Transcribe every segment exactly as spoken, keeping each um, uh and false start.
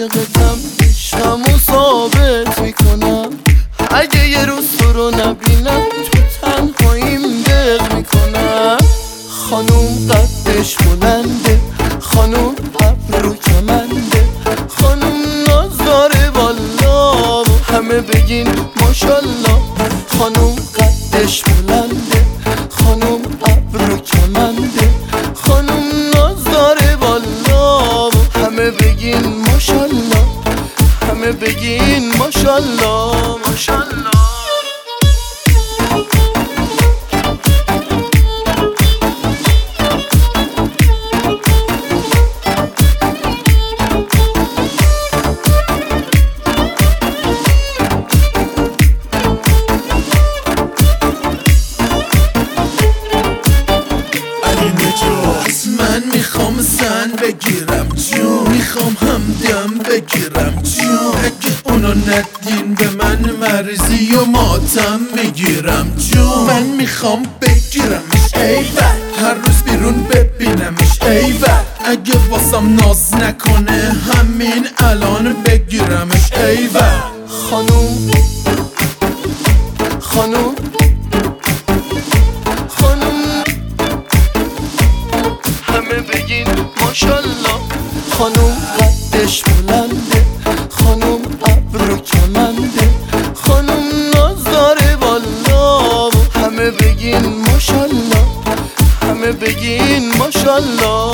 عاشقتم، عشقمو ثابت میکنم. اگه یه روز تو رو نبینم تو تنهاییم دق میکنم. خانوم قدش بلنده، خانوم ابرو کمنده، خانوم ناز داره والا همه بگین ماشالله. خانوم قدش بلنده، خانوم ابرو کمنده، خانوم ناز داره والا همه بگین ماشالله، همه بگین ماشالله ماشالله. من میخوام زن بگیرم جون، میخوام همدم بگیرم جون. اگه اونو ندین به من مرزی و ماتم میگیرم جون. من میخوام بگیرمش ایول، هر روز بیرون ببینمش ایول. اگه واسم ناز نکنه همین الان بگیرمش ایول. خانوم خانوم بگین ماشالله. خانوم قدش بلنده، خانوم ابرو کمنده، خانوم ناز داره والا همه بگین ماشالله، همه بگین ماشالله.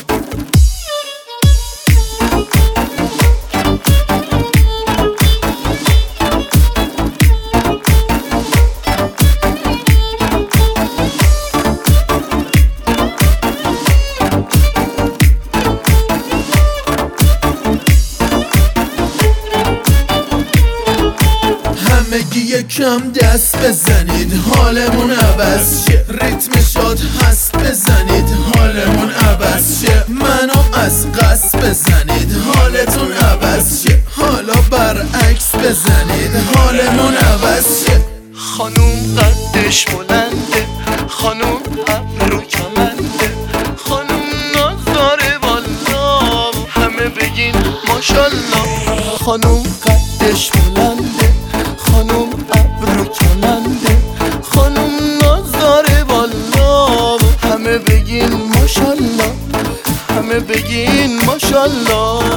همگی یکم دست بزنید حالمون عوض شه، ریتم شاد هست بزنید حالمون عوض شه. منو از قصد بزنید حالتون عوض شه، حالا برعکس بزنید حالمون عوض شه. خانوم قدش بلنده، خانوم ابرو کمنده، خانوم ناز داره والا همه بگین ماشالله. خانوم قدش بلنده، خانوم ابرو کمنده، خانوم ناز داره والا همه بگین ماشالله، همه بگین ماشالله.